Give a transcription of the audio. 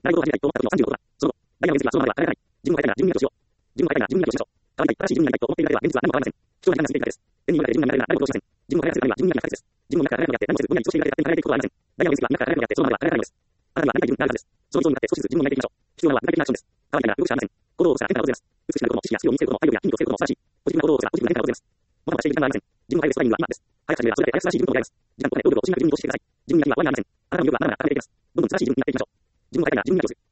習い事を始めた一等の35度だ。その後、ダイヤの面積はそのままでは変えられない。自分を変えたいなら自分になりをしよう。自分を変えたいなら自分になりをしましょう。変わりたい、正しい自分になりたいと思っているだけでは現実は何も変わりません。人は何がついているだけです。手に入れられる自分になれるなら誰もどうしません。自分を変えられるためには自分になりが大切です。自分の中から変えるのをやって何もせずぼんやりとしているだけで勝手に変えられていくことはありません。ダイヤの面積はみんなから変えるのをやってそのままでは変えられないのです。あなたにはなりたい自分があるはずです。その理想に向かって少しずつ自分を変えていきましょう。必要なのは具体的なアクションです。変わりたいなら動くしかありません。行動を起こすなら変化が訪れます。美しくなることも知識やスキルを身につけることも愛欲や筋肉をつけることも素晴らしい。ポジティブな行動を起こすならポジティブな変化が訪れます。まだまだしている時間はありません。自分を変えるスタイミングは今です。早く始めればそれだけ早く素晴らしい自分と出会います。時間とお金、労力を惜しみなく自分に投資してください。自分には終わりはありません。あなたの魅力はまだまだ高めていきます。どんどん素晴らしい自分になっていきましょう。自分を変えたいなら自分になりをする。